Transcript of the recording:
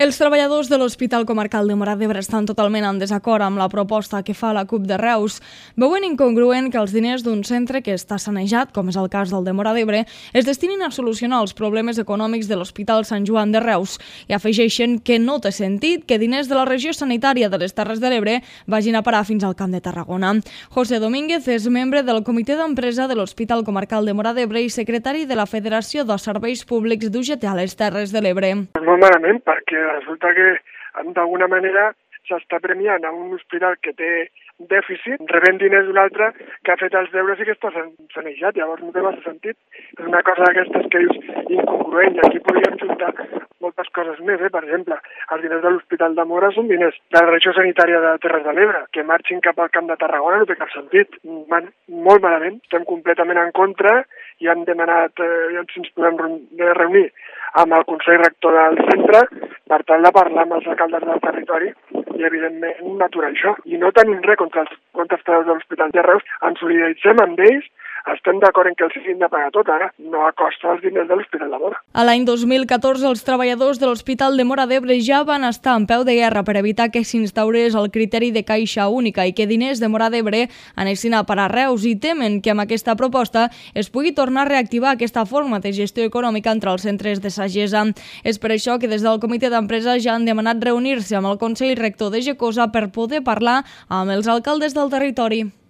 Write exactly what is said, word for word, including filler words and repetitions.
Els treballadors de l'Hospital Comarcal de Móra d'Ebre estan totalment en desacord amb la proposta que fa la CUP de Reus. Veuen incongruent que els diners d'un centre que està sanejat, com és el cas del de Móra d'Ebre, es destinin a solucionar els problemes econòmics de l'Hospital Sant Joan de Reus i afegeixen que no té sentit que diners de la regió sanitària de les Terres de l'Ebre vagin a parar fins al Camp de Tarragona. José Domínguez és membre del Comitè d'Empresa de l'Hospital Comarcal de Móra d'Ebre i secretari de la Federació de Serveis Públics d'U G T a les Terres de l'Ebre. Molt malament, perquè resulta que d'alguna manera s'està premiant a un hospital que té dèficit, rebent diners d'un altre que ha fet els deures i que està sanejat. Llavors no té massa sentit. És una cosa d'aquestes que dius incongruent, i aquí podríem juntar moltes coses més. Eh? Per exemple, els diners de l'Hospital de Móra són diners de la regió sanitària de Terres de l'Ebre. Que marxin cap al Camp de Tarragona no té cap sentit. Man, molt malament. Estem completament en contra i hem demanat eh, si ens podem reunir amb el Consell Rector del centre per tal de parlar amb els alcaldes del territori i, evidentment, aturar això. I no tenim res contra els, contra els treballadors de l'Hospital de Reus, ens solidaritzem amb ells, estem d'acord en que els hagin de pagar tot ara, no a costa dels diners de l'Hospital de Móra. A l'any dos mil catorze, els treballadors de l'Hospital de Móra d'Ebre ja van estar en peu de guerra per evitar que s'instaurés el criteri de caixa única i que diners de Móra d'Ebre anessin a parar a Reus, i temen que amb aquesta proposta es pugui tornar a reactivar aquesta forma de gestió econòmica entre els centres de sagessa. És per això que des del Comitè d'Empresa ja han demanat reunir-se amb el Consell Rector de Gecosa per poder parlar amb els alcaldes del territori.